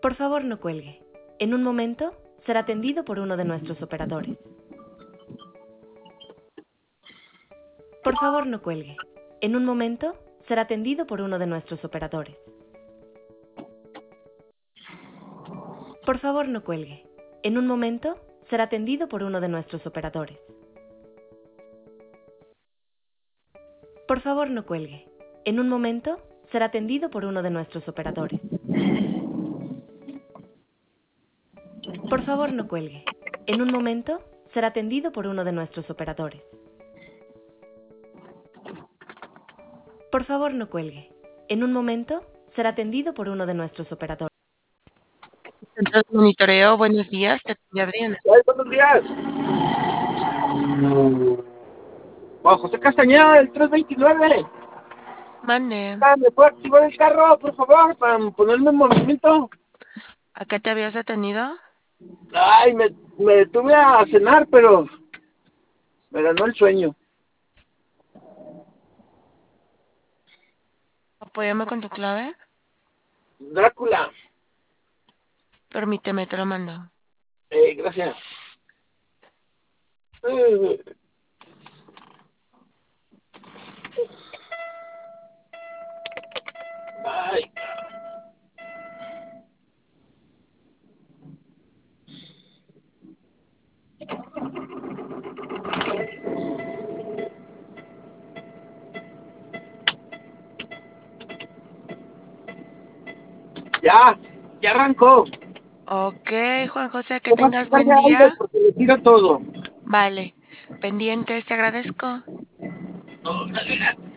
Por favor, no cuelgue. En un momento será atendido por uno de nuestros operadores. Por favor, no cuelgue. En un momento será atendido por uno de nuestros operadores. Por favor, no cuelgue. En un momento será atendido por uno de nuestros operadores. Por favor, no cuelgue. En un momento será atendido por uno de nuestros operadores. Por favor, no cuelgue. En un momento será atendido por uno de nuestros operadores. Por favor, no cuelgue. En un momento será atendido por uno de nuestros operadores. Centro de monitoreo, buenos días, te atiende Adriana. Ay, buenos días. Juan José Castañeda, del 329. Mande, ¿Me puede activar el carro, por favor, para ponerme en movimiento? ¿a qué te habías detenido? Ay, me detuve a cenar, pero me ganó el sueño. Apóyame con tu clave. Drácula. Permíteme, te lo mando. Gracias. Ay. Ya arrancó. Ok, Juan José, que Nomás tengas cargue buen aire día. porque le tiro todo. Vale, pendientes, te agradezco. No,